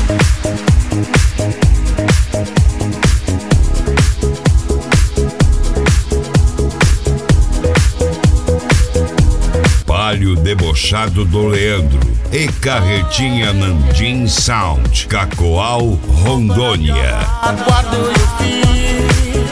Palio debochado do Leandro e Carretinha Nandim Sound, Cacoal, Rondônia. What do you feel?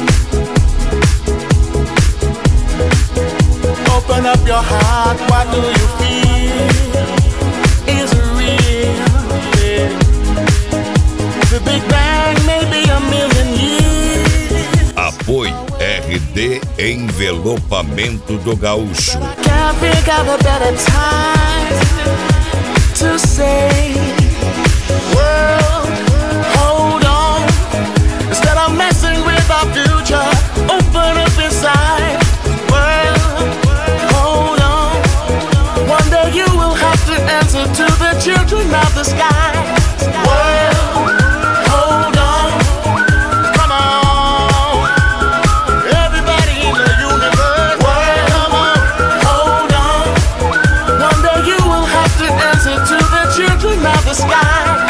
Open up your heart, what do you feel? Is it real? Yeah. The Big Bang may be a million years. Apoio RD Envelopamento do Gaúcho. Can't think of a better time to say, world, hold on. Instead of messing with our future, open up inside. World, hold on. One day you will have to answer to the children of the sky. World, hold on. Come on. Everybody in the universe. World, come on. Hold on. One day you will have to answer to the children of the sky.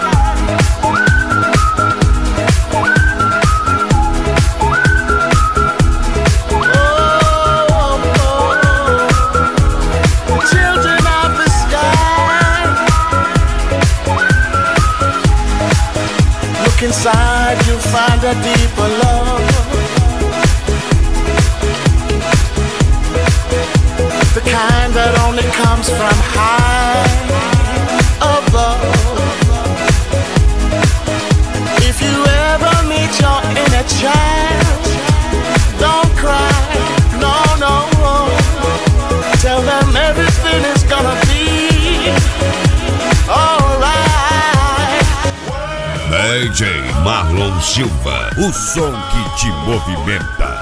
Children of the sky. Look inside, you'll find a deeper love. The kind that only comes from high above. If you ever meet your inner child, don't cry, no, no. Tell them everything is gonna be alright. DJ Marlon Silva, o som que te movimenta.